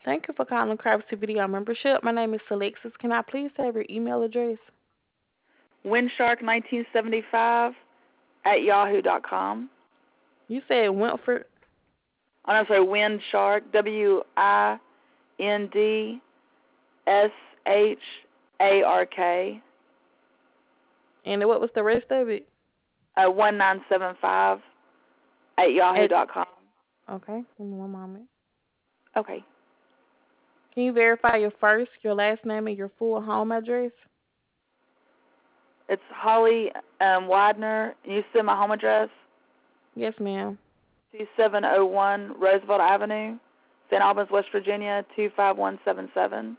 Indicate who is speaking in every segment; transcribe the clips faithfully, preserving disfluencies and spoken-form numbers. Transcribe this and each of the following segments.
Speaker 1: Thank you for calling Crabs Video Membership. My name is Alexis. Can I please have your email address?
Speaker 2: Windshark nineteen seventy-five at yahoo dot com.
Speaker 1: You said Winford.
Speaker 2: Oh, I'm sorry, Windshark, W I N D S H A R K.
Speaker 1: And what was the rest of it?
Speaker 2: Uh, one nine seven five at yahoo
Speaker 1: At,
Speaker 2: dot com.
Speaker 1: okay, give me one moment.
Speaker 2: Okay.
Speaker 1: Can you verify your first, your last name, and your full home address?
Speaker 2: It's Holly um, Widener. You send my home address?
Speaker 1: Yes, ma'am.
Speaker 2: two seven zero one Roosevelt Avenue, Saint Albans, West Virginia, two five one seven seven.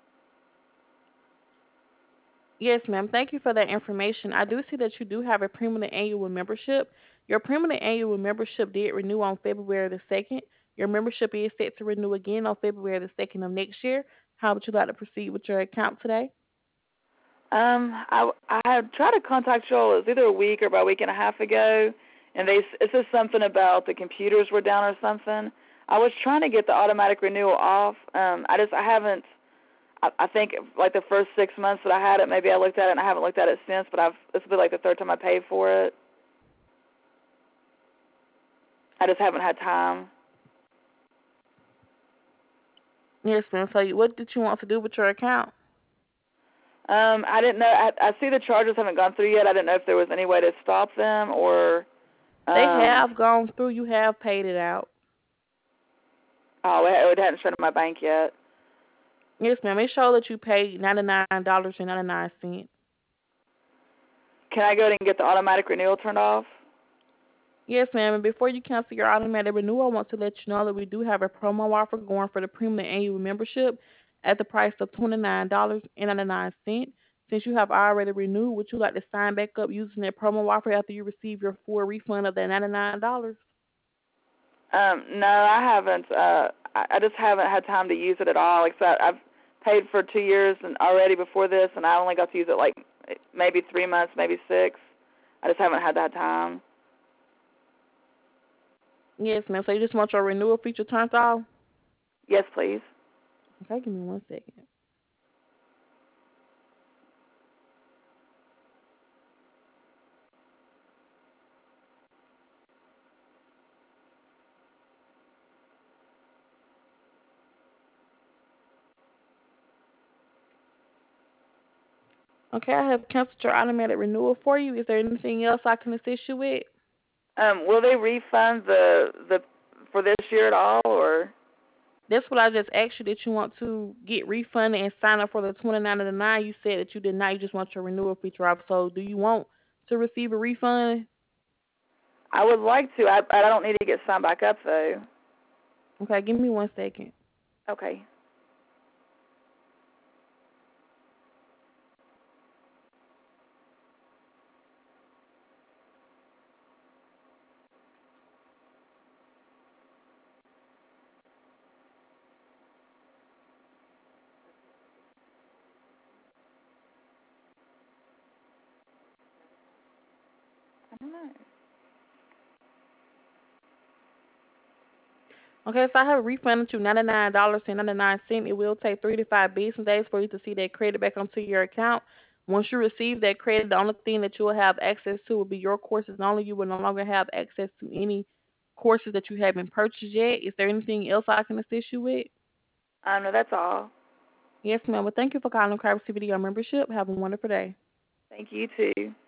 Speaker 1: Yes, ma'am. Thank you for that information. I do see that you do have a permanent annual membership. Your permanent annual membership did renew on February the second. Your membership is set to renew again on February the second of next year. How would you like to proceed with your account today?
Speaker 2: Um, I I had tried to contact y'all. It was either a week or about a week and a half ago, and they it says something about the computers were down or something. I was trying to get the automatic renewal off. Um, I just I haven't. I, I think like the first six months that I had it, maybe I looked at it and I haven't looked at it since. But I've this will be like the third time I paid for it. I just haven't had time.
Speaker 1: Yes, ma'am. So, you- what did you want to do with your account?
Speaker 2: Um, I didn't know. I, I see the charges haven't gone through yet. I didn't know if there was any way to stop them or.
Speaker 1: They
Speaker 2: Um,
Speaker 1: have gone through. You have paid it out.
Speaker 2: oh, it, it hadn't shown in my bank yet.
Speaker 1: Yes, ma'am. It showed that you paid ninety nine dollars and ninety nine cents.
Speaker 2: Can I go ahead and get the automatic renewal turned off?
Speaker 1: Yes, ma'am. And before you cancel your automatic renewal, I want to let you know that we do have a promo offer going for the premium annual membership at the price of twenty nine dollars and ninety nine cents. Since you have already renewed, would you like to sign back up using that promo offer after you receive your full refund of that ninety nine dollars?
Speaker 2: Um, no, I haven't. Uh, I, I just haven't had time to use it at all. Except I've paid for two years and already before this, and I only got to use it like maybe three months, maybe six. I just haven't had that time.
Speaker 1: Yes, ma'am. So you just want your renewal feature turned off?
Speaker 2: Yes, please.
Speaker 1: Okay, give me one second. Okay, I have canceled your automatic renewal for you. Is there anything else I can assist you with?
Speaker 2: Um, will they refund the the for this year at all, or?
Speaker 1: That's what I just asked you, that you want to get refunded and sign up for the twenty nine ninety nine. You said that you did not. You just want your renewal feature off. So, do you want to receive a refund?
Speaker 2: I would like to. I I don't need to get signed back up though.
Speaker 1: Okay, give me one second.
Speaker 2: Okay. I don't know.
Speaker 1: Okay, so I have refunded you ninety nine dollars and ninety nine cents. It will take three to five business days for you to see that credit back onto your account. Once you receive that credit, the only thing that you will have access to will be your courses only. You will no longer have access to any courses that you haven't purchased yet. Is there anything else I can assist you with?
Speaker 2: Um, no, that's all.
Speaker 1: Yes, ma'am. Well, thank you for calling Crabs Video membership. Have a wonderful day.
Speaker 2: Thank you too.